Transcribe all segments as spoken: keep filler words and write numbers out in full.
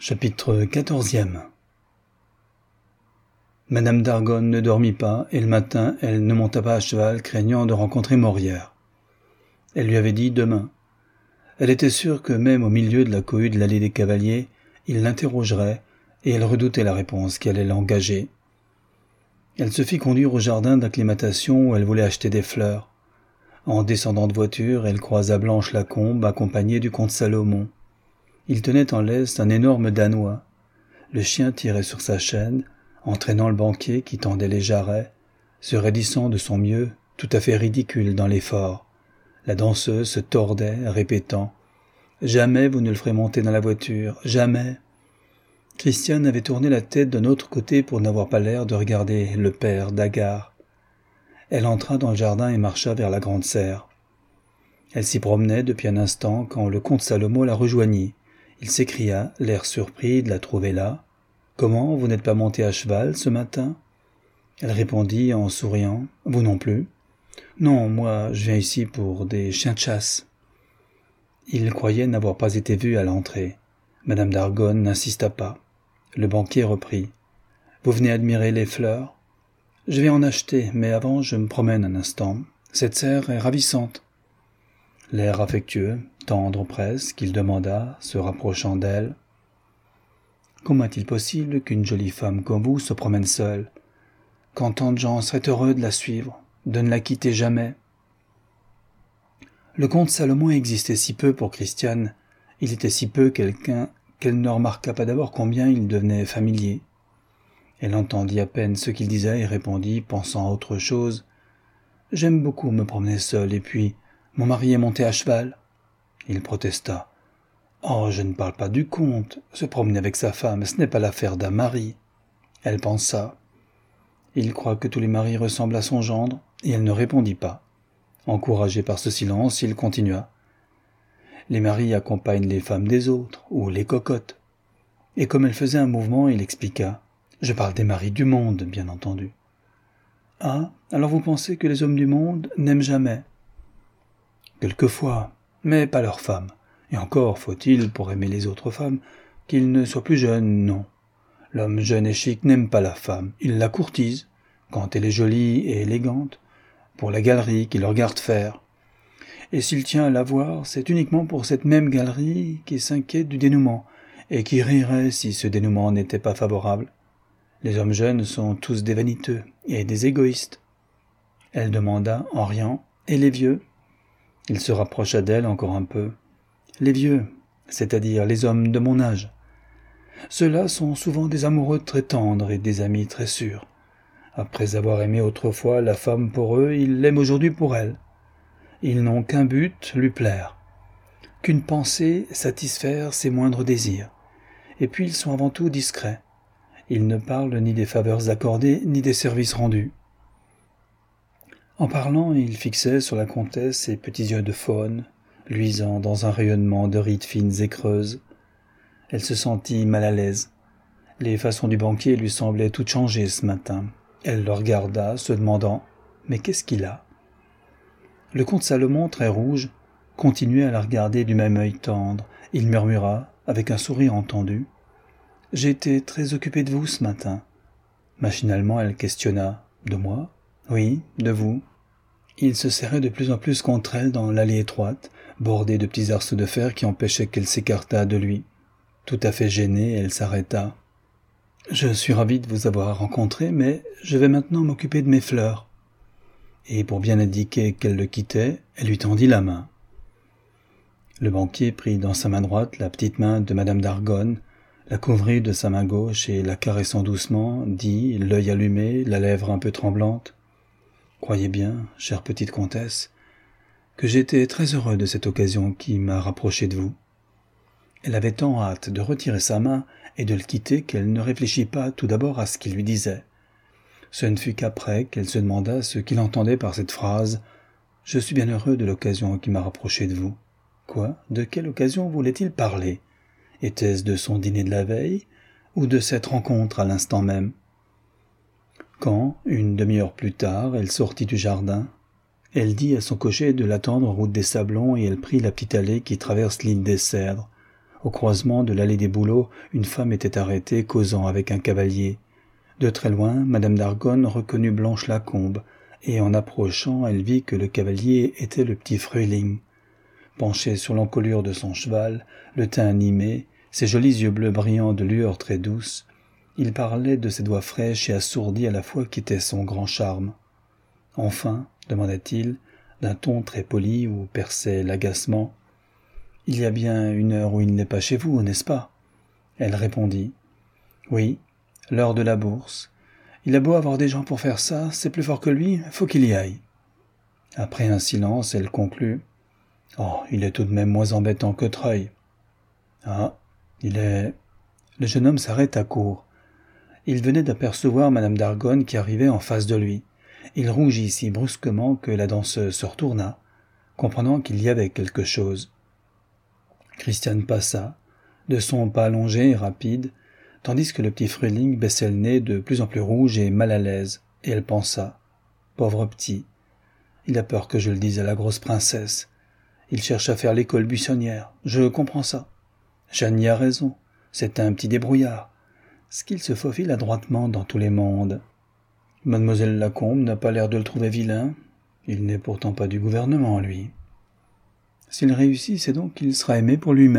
Chapitre quatorzième. Madame d'Argonne ne dormit pas, et le matin, elle ne monta pas à cheval, craignant de rencontrer Morière. Elle lui avait dit demain. Elle était sûre que même au milieu de la cohue de l'allée des Cavaliers, il l'interrogerait, et elle redoutait la réponse qui allait l'engager. Elle se fit conduire au jardin d'acclimatation où elle voulait acheter des fleurs. En descendant de voiture, elle croisa Blanche Lacombe, accompagnée du comte Salomon. Il tenait en laisse un énorme danois. Le chien tirait sur sa chaîne, entraînant le banquier qui tendait les jarrets, se raidissant de son mieux, tout à fait ridicule dans l'effort. La danseuse se tordait, répétant « Jamais vous ne le ferez monter dans la voiture, jamais !» Christiane avait tourné la tête d'un autre côté pour n'avoir pas l'air de regarder le père d'Agar. Elle entra dans le jardin et marcha vers la grande serre. Elle s'y promenait depuis un instant quand le comte Salomon la rejoignit. Il s'écria, l'air surpris de la trouver là. « Comment, vous n'êtes pas monté à cheval ce matin ?» Elle répondit en souriant. « Vous non plus ?»« Non, moi, je viens ici pour des chiens de chasse. » Il croyait n'avoir pas été vu à l'entrée. Madame d'Argonne n'insista pas. Le banquier reprit. « Vous venez admirer les fleurs ?»« Je vais en acheter, mais avant je me promène un instant. Cette serre est ravissante. » L'air affectueux, tendre presque, il demanda, se rapprochant d'elle. « Comment est-il possible qu'une jolie femme comme vous se promène seule, quand tant de gens seraient heureux de la suivre, de ne la quitter jamais ?» Le comte Salomon existait si peu pour Christiane, il était si peu quelqu'un qu'elle ne remarqua pas d'abord combien il devenait familier. Elle entendit à peine ce qu'il disait et répondit, pensant à autre chose. « J'aime beaucoup me promener seule, et puis, mon mari est monté à cheval. » Il protesta. « Oh, je ne parle pas du comte. Se promener avec sa femme, ce n'est pas l'affaire d'un mari. » Elle pensa. Il croit que tous les maris ressemblent à son gendre, et elle ne répondit pas. Encouragé par ce silence, il continua. Les maris accompagnent les femmes des autres, ou les cocottes. Et comme elle faisait un mouvement, il expliqua. Je parle des maris du monde, bien entendu. Ah, alors vous pensez que les hommes du monde n'aiment jamais? Quelquefois, mais pas leurs femmes. Et encore faut-il, pour aimer les autres femmes, qu'ils ne soient plus jeunes, non. L'homme jeune et chic n'aime pas la femme, il la courtise, quand elle est jolie et élégante, pour la galerie qu'il regarde faire. Et s'il tient à la voir, c'est uniquement pour cette même galerie qui s'inquiète du dénouement, et qui rirait si ce dénouement n'était pas favorable. Les hommes jeunes sont tous des vaniteux et des égoïstes. Elle demanda, en riant, « Et les vieux ?» Il se rapprocha d'elle encore un peu. « Les vieux, c'est-à-dire les hommes de mon âge. Ceux-là sont souvent des amoureux très tendres et des amis très sûrs. Après avoir aimé autrefois la femme pour eux, ils l'aiment aujourd'hui pour elle. Ils n'ont qu'un but, lui plaire. Qu'une pensée, satisfaire ses moindres désirs. Et puis ils sont avant tout discrets. Ils ne parlent ni des faveurs accordées, ni des services rendus. » En parlant, il fixait sur la comtesse ses petits yeux de faune, luisants dans un rayonnement de rides fines et creuses. Elle se sentit mal à l'aise. Les façons du banquier lui semblaient toutes changées ce matin. Elle le regarda, se demandant « Mais qu'est-ce qu'il a ?» Le comte Salomon, très rouge, continuait à la regarder du même œil tendre. Il murmura, avec un sourire entendu « J'ai été très occupé de vous ce matin. » Machinalement, elle questionna « De moi ?»« Oui, de vous. » Il se serrait de plus en plus contre elle dans l'allée étroite, bordée de petits arceaux de fer qui empêchaient qu'elle s'écartât de lui. Tout à fait gênée, elle s'arrêta. « Je suis ravie de vous avoir rencontré, mais je vais maintenant m'occuper de mes fleurs. » Et pour bien indiquer qu'elle le quittait, elle lui tendit la main. Le banquier prit dans sa main droite la petite main de Madame d'Argonne, la couvrit de sa main gauche et la caressant doucement, dit, l'œil allumé, la lèvre un peu tremblante. « Croyez bien, chère petite comtesse, que j'ai été très heureux de cette occasion qui m'a rapproché de vous. » Elle avait tant hâte de retirer sa main et de le quitter qu'elle ne réfléchit pas tout d'abord à ce qu'il lui disait. Ce ne fut qu'après qu'elle se demanda ce qu'il entendait par cette phrase « Je suis bien heureux de l'occasion qui m'a rapproché de vous. » Quoi? De quelle occasion voulait-il parler? Était-ce de son dîner de la veille ou de cette rencontre à l'instant même? Quand, une demi-heure plus tard, elle sortit du jardin, elle dit à son cocher de l'attendre en route des Sablons et elle prit la petite allée qui traverse l'île des Cèdres, Au croisement de l'allée des Bouleaux, une femme était arrêtée causant avec un cavalier. De très loin, madame d'Argonne reconnut Blanche Lacombe, et en approchant, elle vit que le cavalier était le petit Frueling. Penché sur l'encolure de son cheval, le teint animé, ses jolis yeux bleus brillants de lueurs très douces, il parlait de ses doigts fraîches et assourdis à la fois qui étaient son grand charme. « Enfin, demanda-t-il, d'un ton très poli où perçait l'agacement, « il y a bien une heure où il n'est pas chez vous, n'est-ce pas ?» Elle répondit, « Oui, l'heure de la bourse. Il a beau avoir des gens pour faire ça, c'est plus fort que lui, faut qu'il y aille. » Après un silence, elle conclut, « Oh, il est tout de même moins embêtant que Treuil. »« Ah, il est... » Le jeune homme s'arrêta court. Il venait d'apercevoir madame d'Argonne qui arrivait en face de lui. Il rougit si brusquement que la danseuse se retourna, comprenant qu'il y avait quelque chose. Christiane passa, de son pas allongé et rapide, tandis que le petit Frueling baissait le nez de plus en plus rouge et mal à l'aise, et elle pensa, « Pauvre petit, il a peur que je le dise à la grosse princesse. Il cherche à faire l'école buissonnière, je comprends ça. Jeanne y a raison, c'est un petit débrouillard. Ce qu'il se faufile adroitement dans tous les mondes. Mademoiselle Lacombe n'a pas l'air de le trouver vilain, il n'est pourtant pas du gouvernement, lui. S'il réussit, c'est donc qu'il sera aimé pour lui-même. »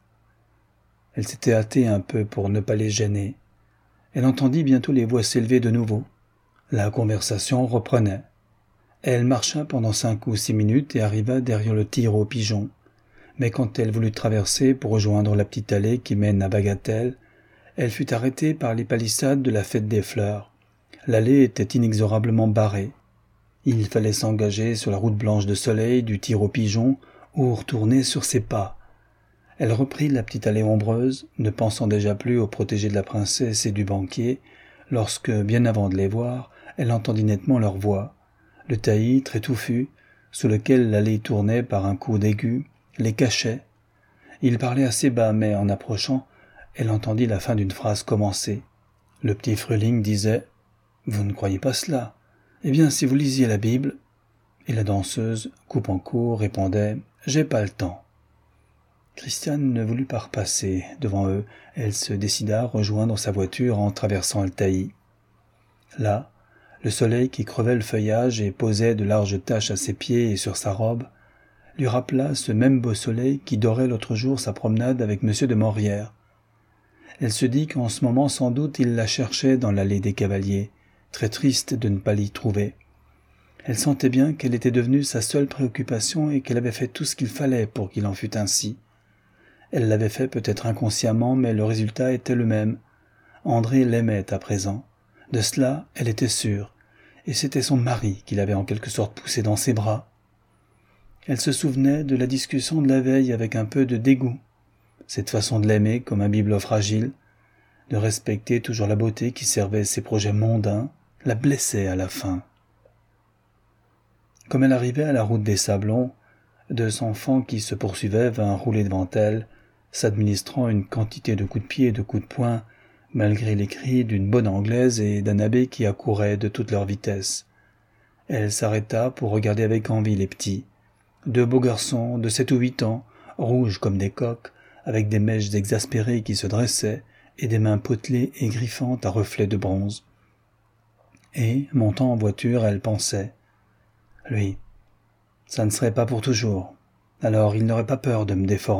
Elle s'était hâtée un peu pour ne pas les gêner. Elle entendit bientôt les voix s'élever de nouveau. La conversation reprenait. Elle marcha pendant cinq ou six minutes et arriva derrière le tir aux pigeons. Mais quand elle voulut traverser pour rejoindre la petite allée qui mène à Bagatelle, elle fut arrêtée par les palissades de la fête des fleurs. L'allée était inexorablement barrée. Il fallait s'engager sur la route blanche de soleil du tir aux pigeons ou retourner sur ses pas. Elle reprit la petite allée ombreuse, ne pensant déjà plus aux protégés de la princesse et du banquier, lorsque, bien avant de les voir, elle entendit nettement leur voix. Le taillis, très touffu, sous lequel l'allée tournait par un coup d'aigu, les cachait. Il parlait assez bas, mais en approchant, elle entendit la fin d'une phrase commencée. Le petit Frueling disait « Vous ne croyez pas cela ? Eh bien, si vous lisiez la Bible… » Et la danseuse, coupant court, répondait « J'ai pas le temps. » Christiane ne voulut pas repasser devant eux. Elle se décida à rejoindre sa voiture en traversant le taillis. Là, le soleil qui crevait le feuillage et posait de larges taches à ses pieds et sur sa robe, lui rappela ce même beau soleil qui dorait l'autre jour sa promenade avec monsieur de Maurière. Elle se dit qu'en ce moment sans doute il la cherchait dans l'allée des Cavaliers, très triste de ne pas l'y trouver. Elle sentait bien qu'elle était devenue sa seule préoccupation et qu'elle avait fait tout ce qu'il fallait pour qu'il en fût ainsi. Elle l'avait fait peut-être inconsciemment, mais le résultat était le même. André l'aimait à présent. De cela, elle était sûre, et c'était son mari qui l'avait en quelque sorte poussé dans ses bras. Elle se souvenait de la discussion de la veille avec un peu de dégoût. Cette façon de l'aimer comme un bibelot fragile, de respecter toujours la beauté qui servait ses projets mondains, la blessait à la fin. Comme elle arrivait à la route des Sablons, deux enfants qui se poursuivaient vinrent rouler devant elle, s'administrant une quantité de coups de pied et de coups de poing, malgré les cris d'une bonne Anglaise et d'un abbé qui accouraient de toute leur vitesse. Elle s'arrêta pour regarder avec envie les petits. Deux beaux garçons de sept ou huit ans, rouges comme des coqs, avec des mèches exaspérées qui se dressaient et des mains potelées et griffantes à reflets de bronze. Et, montant en voiture, elle pensait « Lui, ça ne serait pas pour toujours, alors il n'aurait pas peur de me déformer. »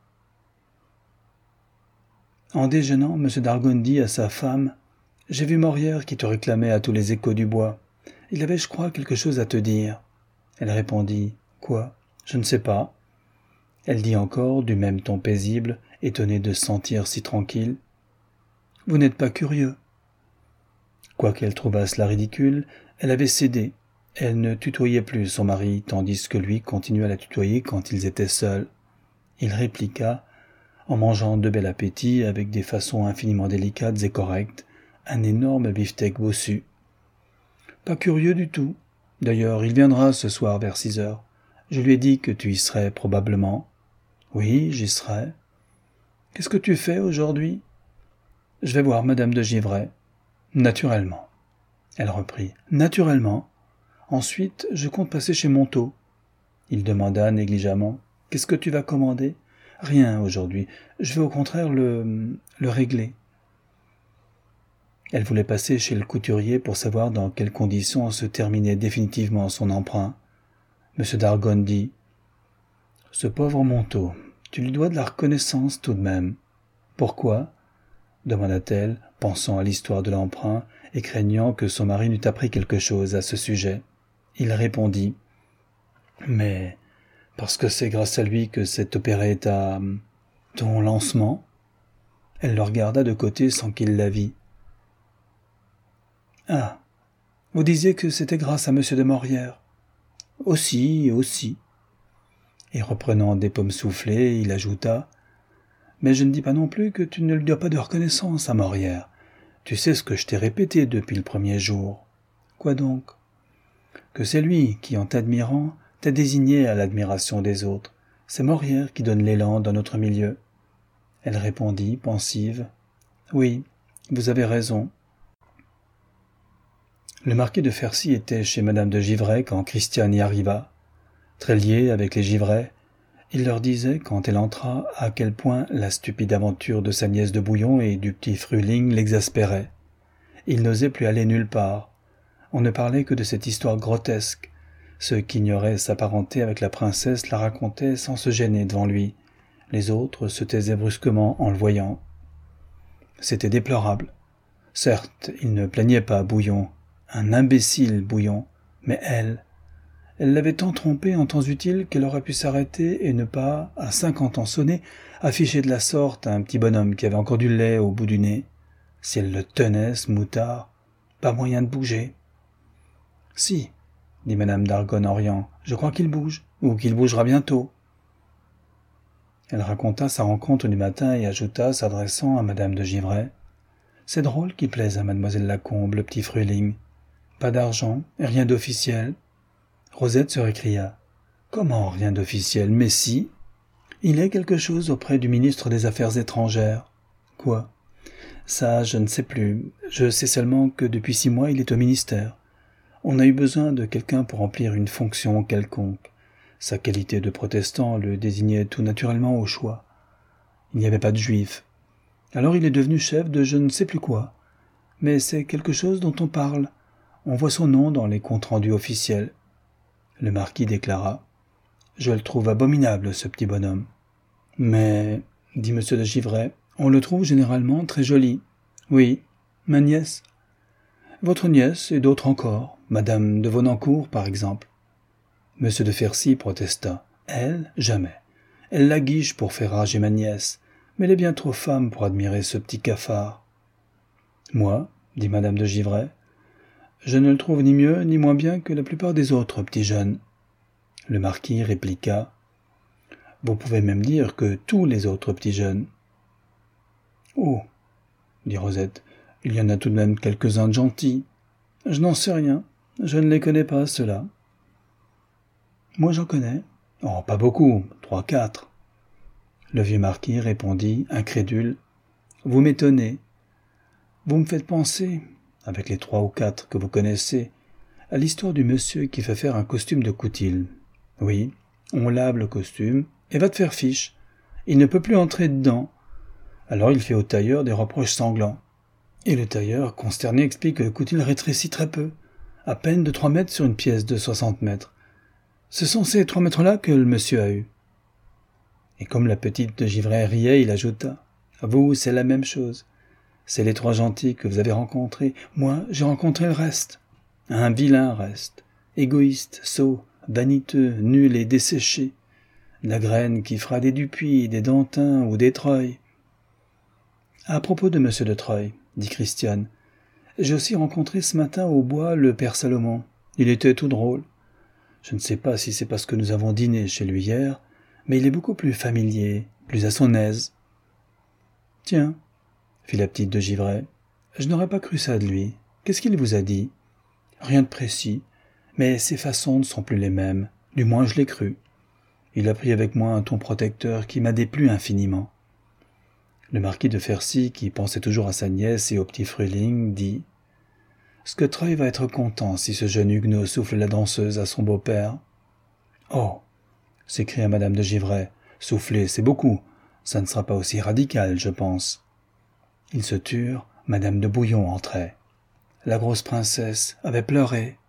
En déjeunant, M. d'Argonne dit à sa femme « J'ai vu Maurière qui te réclamait à tous les échos du bois. Il avait, je crois, quelque chose à te dire. » Elle répondit « Quoi ? Je ne sais pas. » Elle dit encore, du même ton paisible, étonnée de se sentir si tranquille « Vous n'êtes pas curieux. » Quoiqu'elle trouvât cela ridicule, elle avait cédé. Elle ne tutoyait plus son mari, tandis que lui continuait à la tutoyer quand ils étaient seuls. Il répliqua, en mangeant de bel appétit, avec des façons infiniment délicates et correctes, un énorme beefsteak bossu. « Pas curieux du tout. D'ailleurs, il viendra ce soir vers six heures. Je lui ai dit que tu y serais probablement. »« Oui, j'y serai. »« Qu'est-ce que tu fais aujourd'hui ?»« Je vais voir madame de Givray. »« Naturellement. » Elle reprit. « Naturellement. Ensuite, je compte passer chez Montaut. » Il demanda négligemment. « Qu'est-ce que tu vas commander ? Rien aujourd'hui. Je vais au contraire le, le régler. Elle voulait passer chez le couturier pour savoir dans quelles conditions se terminait définitivement son emprunt. Monsieur d'Argonne dit « Ce pauvre manteau, tu lui dois de la reconnaissance tout de même. »« Pourquoi ?» demanda-t-elle, pensant à l'histoire de l'emprunt et craignant que son mari n'eût appris quelque chose à ce sujet. Il répondit « Mais parce que c'est grâce à lui que cette opérette a... ton lancement ?» Elle le regarda de côté sans qu'il la vît. « Ah, vous disiez que c'était grâce à monsieur de Morières. »« Aussi, aussi. » Et reprenant des pommes soufflées, il ajouta « Mais je ne dis pas non plus que tu ne lui dois pas de reconnaissance à Morières. Tu sais ce que je t'ai répété depuis le premier jour. »« Quoi donc ?»« Que c'est lui qui, en t'admirant, t'a désigné à l'admiration des autres. C'est Morières qui donne l'élan dans notre milieu. » Elle répondit, pensive « Oui, vous avez raison. » Le marquis de Fercy était chez madame de Givray quand Christiane y arriva. Très lié avec les Givray, il leur disait, quand elle entra, à quel point la stupide aventure de sa nièce de Bouillon et du petit Fruling l'exaspérait. Il n'osait plus aller nulle part. On ne parlait que de cette histoire grotesque. Ceux qui ignoraient sa parenté avec la princesse la racontaient sans se gêner devant lui. Les autres se taisaient brusquement en le voyant. C'était déplorable. Certes, il ne plaignait pas Bouillon, un imbécile Bouillon, mais elle, elle l'avait tant trompé en temps utile qu'elle aurait pu s'arrêter et ne pas, à cinquante ans sonnés, afficher de la sorte un petit bonhomme qui avait encore du lait au bout du nez. Si elle le tenait, ce moutard, pas moyen de bouger. « Si, » dit madame d'Argonne en riant, « je crois qu'il bouge, ou qu'il bougera bientôt. » Elle raconta sa rencontre du matin et ajouta, s'adressant à madame de Givray, « C'est drôle qu'il plaise à mademoiselle Lacombe, le petit Fruling. Pas d'argent, et rien d'officiel. » Rosette se récria. « Comment rien d'officiel? Mais si. Il est quelque chose auprès du ministre des Affaires étrangères. »« Quoi ?»« Ça, je ne sais plus. Je sais seulement que depuis six mois, il est au ministère. On a eu besoin de quelqu'un pour remplir une fonction quelconque. Sa qualité de protestant le désignait tout naturellement au choix. Il n'y avait pas de juif. Alors il est devenu chef de je ne sais plus quoi. Mais c'est quelque chose dont on parle. On voit son nom dans les comptes rendus officiels. » Le marquis déclara « Je le trouve abominable, ce petit bonhomme. »« Mais, dit monsieur de Givray, on le trouve généralement très joli. »« Oui, ma nièce. »« Votre nièce et d'autres encore, madame de Vaunancourt, par exemple. » Monsieur de Fercy protesta. « Elle, jamais. Elle la guiche pour faire rager ma nièce, mais elle est bien trop femme pour admirer ce petit cafard. »« Moi, dit madame de Givray, je ne le trouve ni mieux ni moins bien que la plupart des autres petits jeunes. » Le marquis répliqua « Vous pouvez même dire que tous les autres petits jeunes. »« Oh, dit Rosette, il y en a tout de même quelques-uns de gentils. Je n'en sais rien, je ne les connais pas, ceux-là. »« Moi j'en connais. Oh, pas beaucoup, trois, quatre. » Le vieux marquis répondit, incrédule, « Vous m'étonnez. Vous me faites penser, avec les trois ou quatre que vous connaissez, à l'histoire du monsieur qui fait faire un costume de coutil. Oui, on lave le costume, et va te faire fiche. Il ne peut plus entrer dedans. Alors il fait au tailleur des reproches sanglants. Et le tailleur, consterné, explique que le coutil rétrécit très peu, à peine de trois mètres sur une pièce de soixante mètres. Ce sont ces trois mètres-là que le monsieur a eu. » Et comme la petite de Givray riait, il ajouta, « Vous, c'est la même chose. C'est les trois gentils que vous avez rencontrés. Moi, j'ai rencontré le reste. Un vilain reste. Égoïste, sot, vaniteux, nul et desséché. La graine qui fera des Dupuis, des Dantin ou des Treuil. »« À propos de monsieur de Treuil, dit Christiane, j'ai aussi rencontré ce matin au bois le père Salomon. Il était tout drôle. Je ne sais pas si c'est parce que nous avons dîné chez lui hier, mais il est beaucoup plus familier, plus à son aise. »« Tiens, fit la petite de Givray, je n'aurais pas cru ça de lui. Qu'est-ce qu'il vous a dit ? » ?»« Rien de précis, mais ses façons ne sont plus les mêmes, du moins je l'ai cru. Il a pris avec moi un ton protecteur qui m'a déplu infiniment. » Le marquis de Fercy, qui pensait toujours à sa nièce et au petit Fruling, dit « Ce que Treuil va être content si ce jeune Huguenot souffle la danseuse à son beau-père. »« Oh !» s'écria madame de Givray, « souffler, c'est beaucoup. ça ne sera pas aussi radical, je pense. » Ils se turent, madame de Bouillon entrait. La grosse princesse avait pleuré.